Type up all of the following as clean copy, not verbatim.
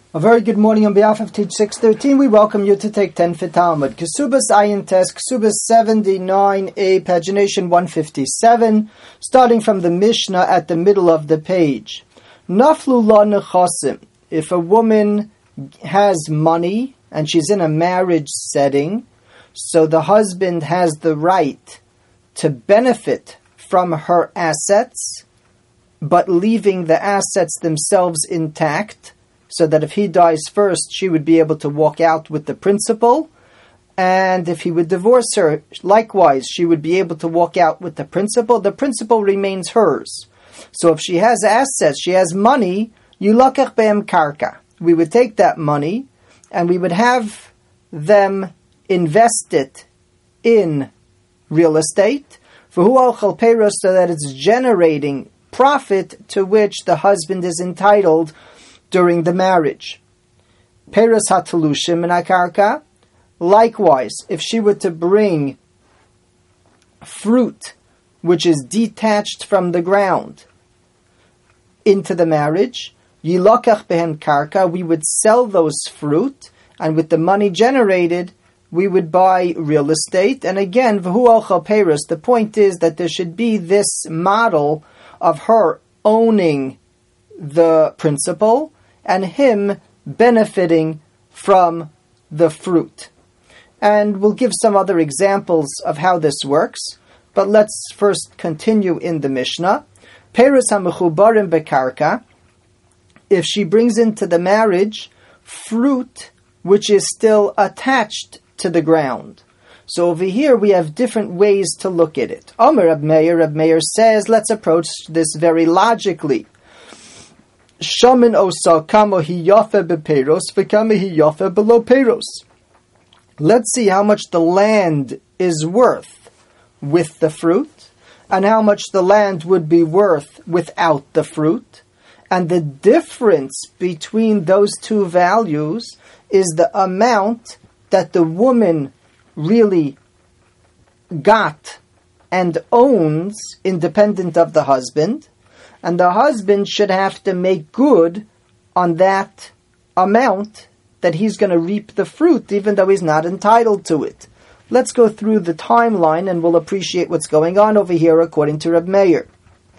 A very good morning on behalf of Teach 613. We welcome you to take 10 for Talmud. Kesubas Ayin Tes, Kesubas 79a, pagination 157, starting from the Mishnah at the middle of the page. Naflu la nechasim. If a woman has money and she's in a marriage setting, so the husband has the right to benefit from her assets, but leaving the assets themselves intact, so that if he dies first, she would be able to walk out with the principal. And if he would divorce her, likewise, she would be able to walk out with the principal. The principal remains hers. So if she has assets, she has money, yulakach be'em karka. We would take that money and we would have them invest it in real estate, for hu chalperos, so that it's generating profit to which the husband is entitled during the marriage. Peros hatalushim min hakarka. Likewise, if she were to bring fruit which is detached from the ground into the marriage, yilakach behen karka, we would sell those fruit, and with the money generated, we would buy real estate. And again, v'hu al peros, the point is that there should be this model of her owning the principal and him benefiting from the fruit. And we'll give some other examples of how this works, but let's first continue in the Mishnah. Peros hamechubarim bekarka, if she brings into the marriage fruit which is still attached to the ground. So over here we have different ways to look at it. Omer Reb Meir says, let's approach this very logically. Shamin osa kamo hi yafe beperos v'kamo hi yafe below peros. Let's see how much the land is worth with the fruit, and how much the land would be worth without the fruit. And the difference between those two values is the amount that the woman really got and owns independent of the husband. And the husband should have to make good on that amount that he's going to reap the fruit, even though he's not entitled to it. Let's go through the timeline and we'll appreciate what's going on over here according to Reb Meir.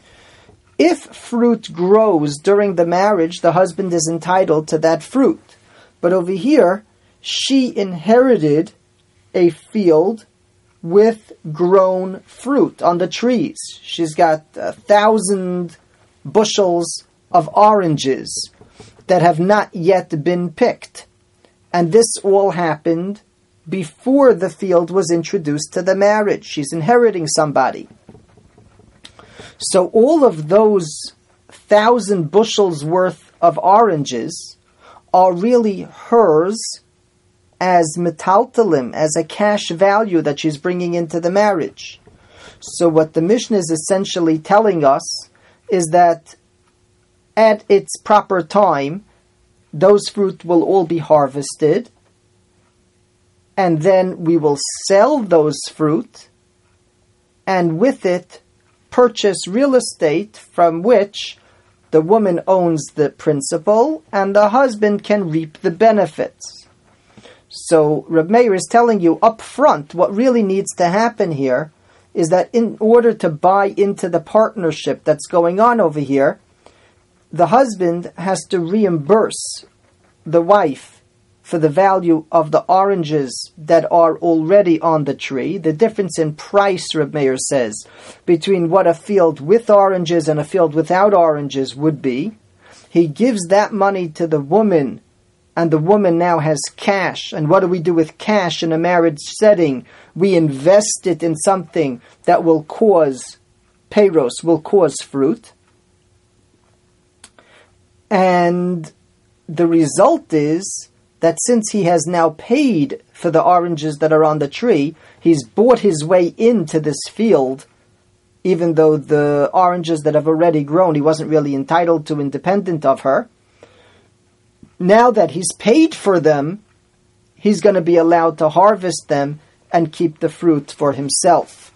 If fruit grows during the marriage, the husband is entitled to that fruit. But over here, she inherited a field with grown fruit on the trees. She's got 1,000 bushels of oranges that have not yet been picked. And this all happened before the field was introduced to the marriage. She's inheriting somebody. So all of those 1,000 bushels worth of oranges are really hers as metaltalim, as a cash value that she's bringing into the marriage. So what the Mishnah is essentially telling us is that at its proper time, those fruit will all be harvested, and then we will sell those fruit, and with it purchase real estate from which the woman owns the principal, and the husband can reap the benefits. So Reb Meir is telling you up front what really needs to happen here is that in order to buy into the partnership that's going on over here, the husband has to reimburse the wife for the value of the oranges that are already on the tree. The difference in price, Reb Meir says, between what a field with oranges and a field without oranges would be. He gives that money to the woman, and the woman now has cash. And what do we do with cash in a marriage setting? We invest it in something that will cause peros, will cause fruit. And the result is that since he has now paid for the oranges that are on the tree, he's bought his way into this field, even though the oranges that have already grown, he wasn't really entitled to independent of her. Now that he's paid for them, he's going to be allowed to harvest them and keep the fruit for himself.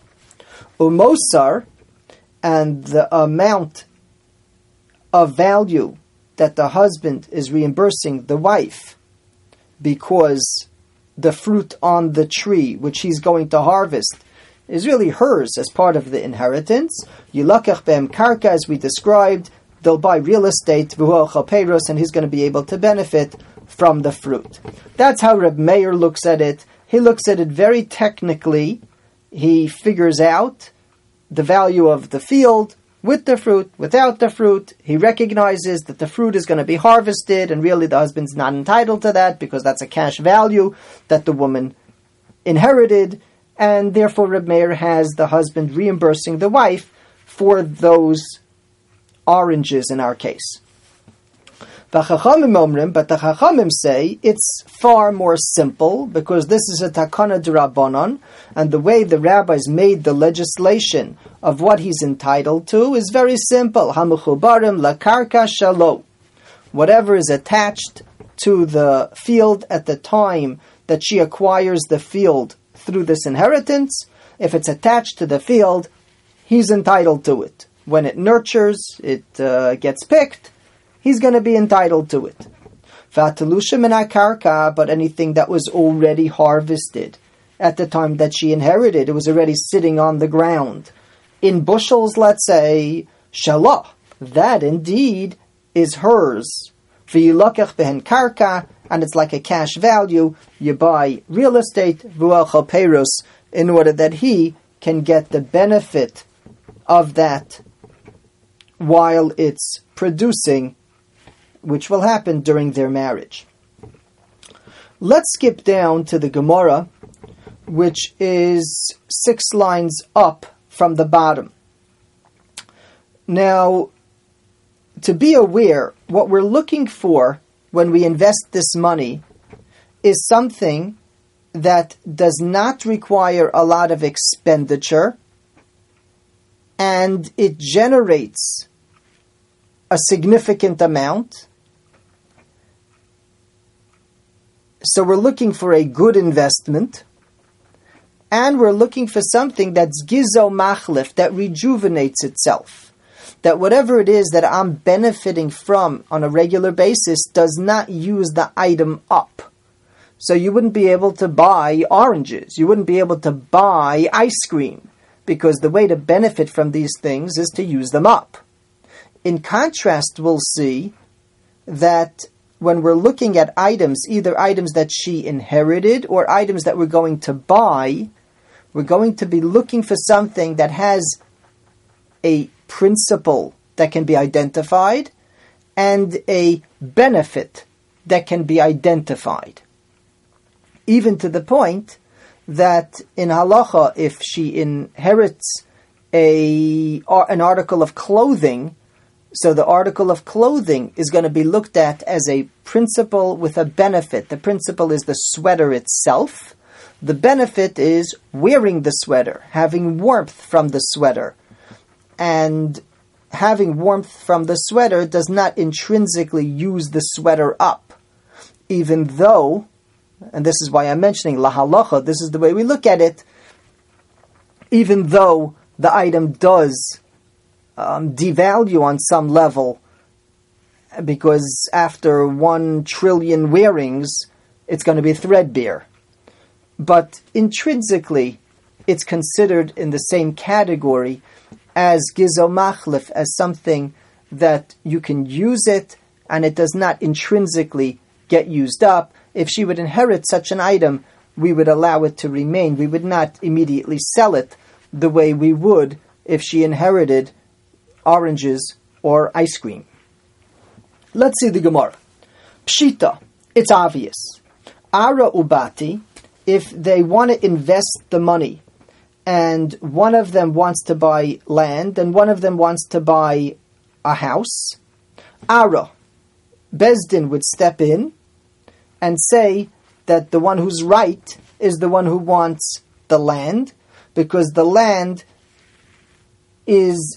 Umosar, and the amount of value that the husband is reimbursing the wife because the fruit on the tree which he's going to harvest is really hers as part of the inheritance. Yilakach behem karka, as we described, they'll buy real estate, v'hu chalpeiros, and he's going to be able to benefit from the fruit. That's how Reb Meir looks at it. He looks at it very technically. He figures out the value of the field with the fruit, without the fruit. He recognizes that the fruit is going to be harvested, and really the husband's not entitled to that because that's a cash value that the woman inherited, and therefore Reb Meir has the husband reimbursing the wife for those oranges in our case. But the Chachamim say it's far more simple, because this is a takana d'Rabbanan, and the way the rabbis made the legislation of what he's entitled to is very simple. Hamechubarim lakarka shalo. Whatever is attached to the field at the time that she acquires the field through this inheritance, if it's attached to the field, he's entitled to it. When it nurtures, it gets picked, he's going to be entitled to it. But anything that was already harvested at the time that she inherited, it was already sitting on the ground in bushels, let's say, shalah, that indeed is hers. And it's like a cash value. You buy real estate, in order that he can get the benefit of that while it's producing, which will happen during their marriage. Let's skip down to the Gemara, which is 6 lines up from the bottom. Now, to be aware, what we're looking for when we invest this money is something that does not require a lot of expenditure, and it generates a significant amount. So we're looking for a good investment, and we're looking for something that's gizo machlif, that rejuvenates itself. That whatever it is that I'm benefiting from on a regular basis does not use the item up. So you wouldn't be able to buy oranges, you wouldn't be able to buy ice cream, because the way to benefit from these things is to use them up. In contrast, we'll see that when we're looking at items, either items that she inherited or items that we're going to buy, we're going to be looking for something that has a principle that can be identified and a benefit that can be identified. Even to the point that in halacha, if she inherits an article of clothing, so the article of clothing is going to be looked at as a principle with a benefit. The principle is the sweater itself. The benefit is wearing the sweater, having warmth from the sweater. And having warmth from the sweater does not intrinsically use the sweater up. Even though, and this is why I'm mentioning la halacha, this is the way we look at it, even though the item does devalue on some level, because after 1 trillion wearings, it's going to be threadbare. But intrinsically, it's considered in the same category as gizo machlif, as something that you can use it, and it does not intrinsically get used up. If she would inherit such an item, we would allow it to remain. We would not immediately sell it the way we would if she inherited oranges or ice cream. Let's see the Gemara. Pshita, it's obvious. Ara ubati, if they want to invest the money, and one of them wants to buy land, and one of them wants to buy a house, Ara, Bezdin would step in and say that the one who's right is the one who wants the land, because the land meets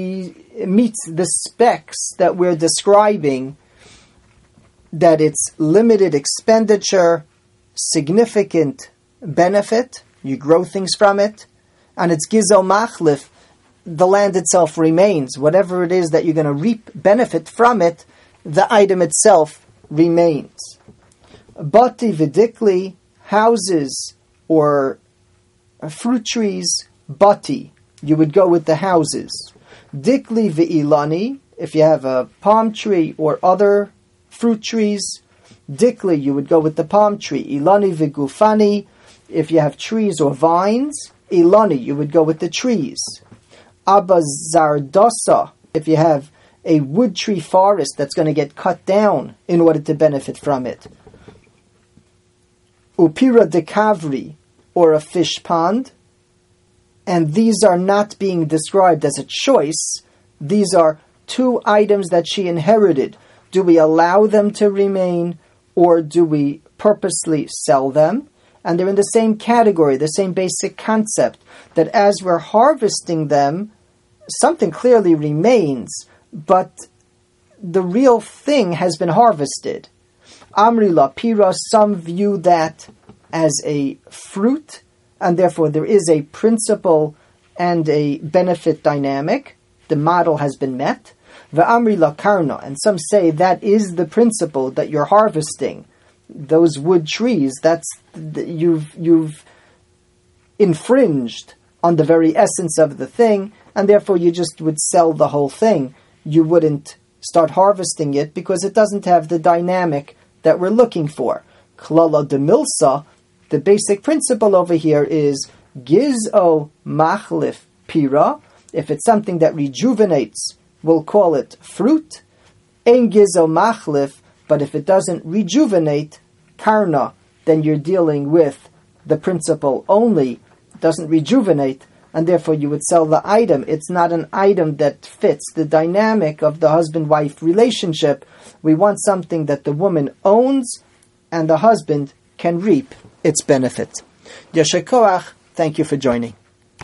the specs that we're describing, that it's limited expenditure, significant benefit, you grow things from it, and it's gizo machlif, the land itself remains. Whatever it is that you're going to reap benefit from it the item itself remains. Bati vidikli, houses or fruit trees, bati, you would go with the houses. Dikli v'ilani, if you have a palm tree or other fruit trees, dikli, you would go with the palm tree. Ilani v'gufani, if you have trees or vines, ilani, you would go with the trees. Abba zardosa, if you have a wood tree forest that's going to get cut down in order to benefit from it. Upira de kavri, or a fish pond, and these are not being described as a choice. These are two items that she inherited. Do we allow them to remain, or do we purposely sell them? And they're in the same category, the same basic concept, that as we're harvesting them, something clearly remains, but the real thing has been harvested. Amri la pira, some view that as a fruit, and therefore there is a principle and a benefit dynamic. The model has been met. Va'amri la karna, and some say that is the principle that you're harvesting. Those wood trees, you've infringed on the very essence of the thing, and therefore you just would sell the whole thing. You wouldn't start harvesting it because it doesn't have the dynamic that we're looking for. Klala de milsa, the basic principle over here is gizo machlif pira. If it's something that rejuvenates, we'll call it fruit. Ein gizo machlif, but if it doesn't rejuvenate, karna, then you're dealing with the principle only. It doesn't rejuvenate, and therefore you would sell the item. It's not an item that fits the dynamic of the husband-wife relationship. We want something that the woman owns and the husband can reap its benefit. Yasher koach, thank you for joining.